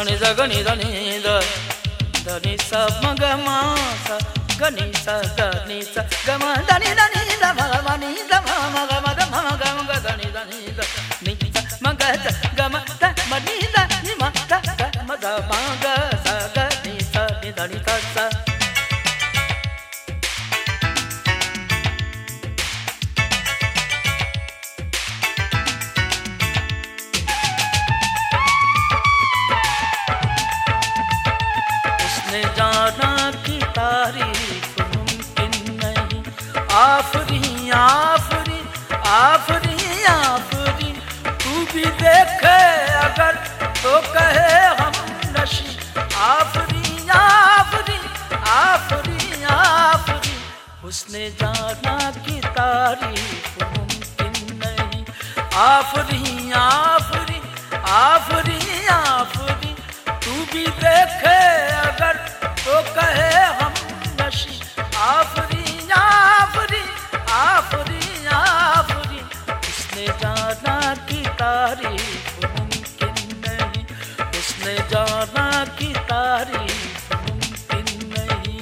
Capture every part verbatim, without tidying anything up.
सनि द गनि द नि द द नि स म ग म स ग नि स द नि स ग म द नि द नि द म ग म नि द म म ग म द म म ग म ग द नि द नि द नि स म ग द ग म द म नि द नि म द ग म द म ग स ग नि स नि द नि द स जाना की तारीफ मुमकिन नहीं आफरी आफरी आफरी आफरी तू भी देखे अगर तो कहे हम नशी आफरी आफरी आफरी आफरी उसने जाना की तारीफ मुमकिन नहीं आफरी आफरी आफरी आफरी तू भी देखे अगर तो कहे हम नशी आफरी आफरी आफरी आफरी उसने जाना की तारीफ मुमकिन नहीं उसने जाना की तारीफ मुमकिन नहीं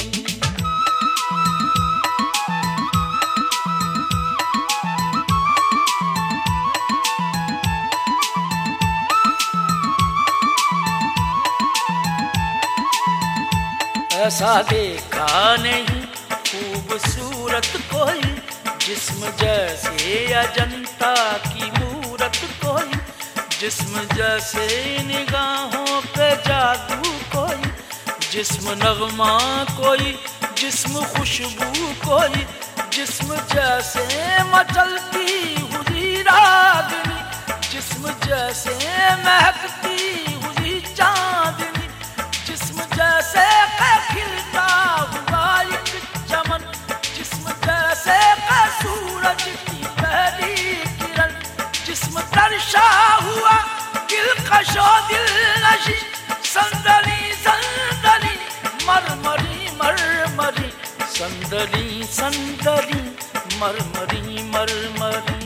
ऐसा देखा नहीं खूबसूरत कोई जिस्म जैसे अजंता की मूरत कोई जिस्म जैसे निगाहों पे जादू कोई जिस्म नगमा कोई जिस्म खुशबू कोई जिस्म जैसे मचलती हुई रागनी जिस्म जैसे महकती हुई चांदनी जिस्म जैसे खिलता हुआ एक चमन जिस्म जैसे सूरज की पहली किरण जिस्म तरशा हुआ दिलकशो दिल नशी संदली संदली मरमरी मरमरी संदली संदली मरमरी मरमरी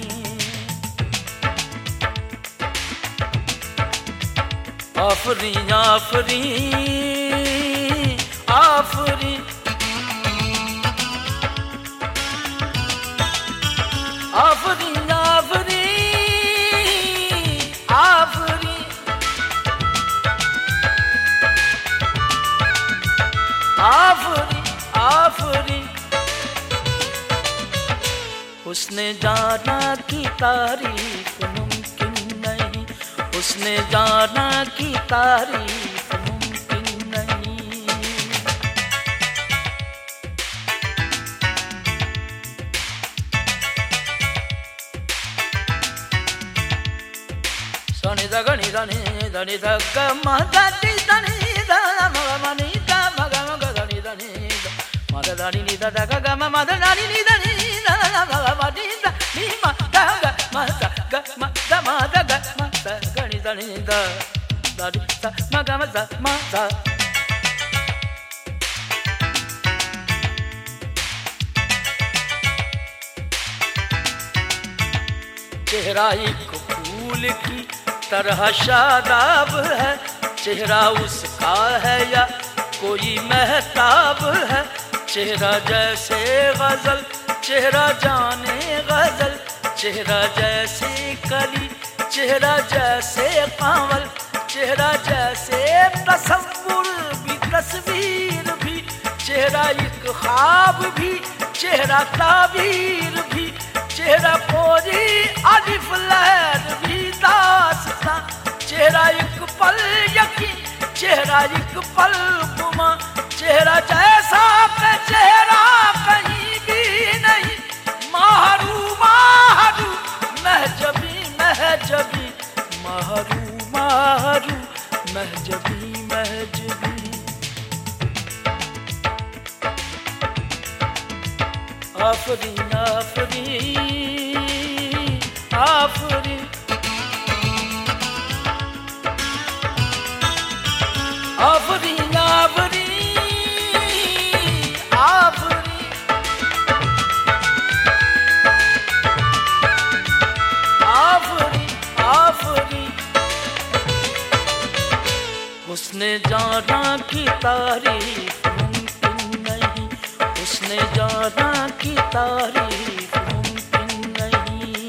आफरी आफरी आफरी आफरी आफरी आफरी आफरी आफरी उसने जाना की तारीफ मुमकिन नहीं उसने जाना की तारीफ मुमकिन नहीं सनि द गनि द नि द नि द ग म द नि द नि द म ग म नि द म ग म ग द नि द नि द म द द नि द द ग ग म म द द नि द नि द म ग म नि द नि म द ग म द ग म द म द ग म द ग नि द नि द द नि द म ग म द म द चेहरा एक फूल की तरह शादाब है चेहरा उसका है या कोई महताब है चेहरा जैसे गजल चेहरा जाने गजल चेहरा जैसे कली चेहरा जैसे कांवल चेहरा जैसे तसव्वुर भी तस्वीर भी चेहरा एक ख्वाब भी चेहरा ताबीर भी चेहरा कोई अलिफ लहर भी दास्तां चेहरा एक पल यकीन चेहरा एक पल गुमा चेहरा जैसा का चेहरा कहीं भी नहीं माहरू माहरू महजबी महजबी माहरू माहरू महजबी महजबी आफरी आफरी आफरी आफरी आफरी आफरी आफरी आफरी उसने जाना की तारीफ मुमकिन नहीं, उसने जाना की तारीफ मुमकिन नहीं।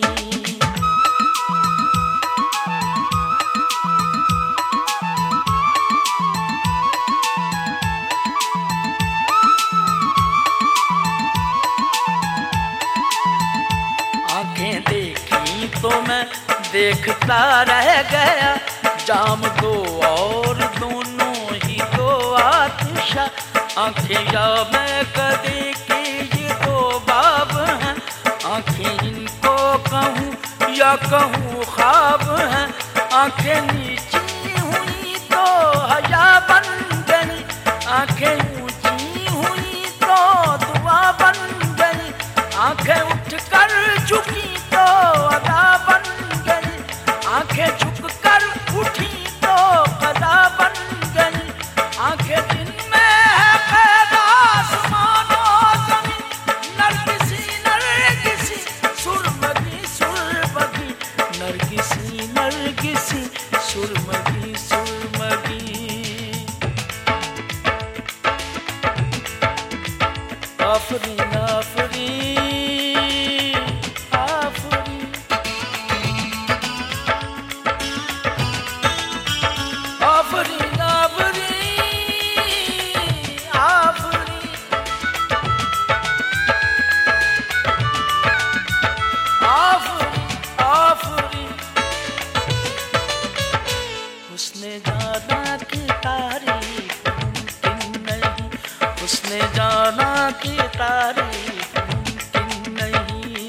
आंखें देखी तो मैं देखता रह गया, जाम दो और दोनों ही दो आतिशा। आंखें या मैं कदे के ये दो बाब हैं, आंखें इनको कहूँ या कहूँ ख्वाब हैं। आंखें नीची हुई तो हया बन गई, आंखें ऊंची हुई तो दुआ बन गई। आंखें उठ कर झुकी तो अदा बन गई, आंखें झुक कर उठी तो कदा बन गई। आंखें जिनमें है कैद आसमान और ज़मीन, नरगिसी नरगिसी सुरमगी सुरमगी, नरगिसी नरगिसी सुरमगी सुरमगी। आफरीन आफरीन आफरीन उसने जाना की तारीफ मुमकिन नहीं, उसने जाना की तारीफ मुमकिन नहीं।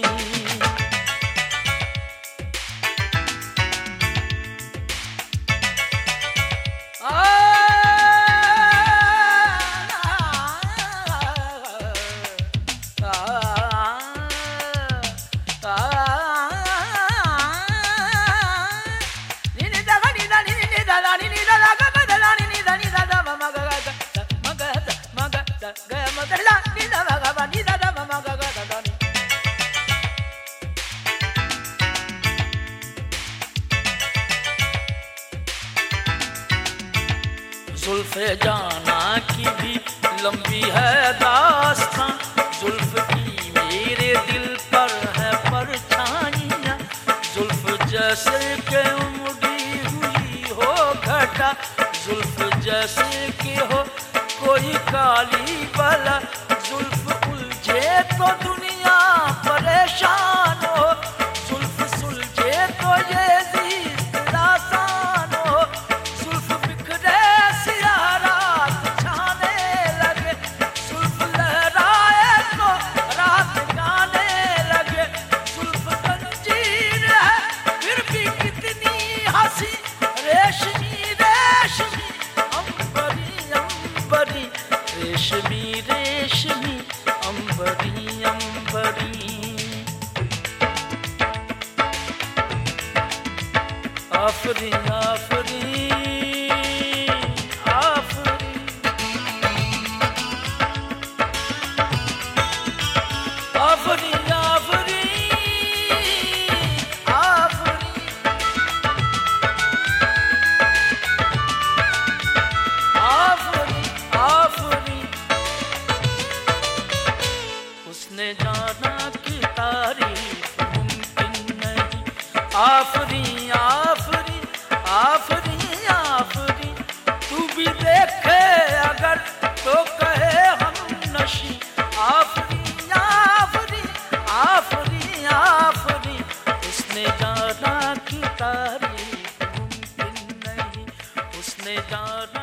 जुल्फ़े जाना की भी लंबी है दास्तां, जुल्फ़ की मेरे दिल पर है परछाइयाँ। जुल्फ़ जैसे के उमड़ी हुई हो घटा, जुल्फ़ जैसे कि हो कोई काली बला। जुल्फ़ उलझे तो दुनिया परेशान हो, जुल्फ़ सुलझे तो ये ज़िंदगी आसान हो। जुल्फ़ बिखरे सियाह रात छाने लगे, जुल्फ़ लहराए तो रात गाने लगे। जुल्फ़ जंजीर है फिर भी कितनी हंसी, रेशमी रेशमी अंबरी अंबरी, रेशमी रेशमी अंबरी अंबरी। आफरीन आफरीन आफरीन आफरीन आफरीन आफरीन आफरीन आफरीन। उसने जाना की तारीफ मुमकिन नहीं, आफरीन आफरीन आफरीन आफरीन। तू भी देखे अगर तो कहे हम नशी, आफरीन आफरीन आफरीन आफरीन। उसने जाना की तारीफ मुमकिन नहीं, उसने जाना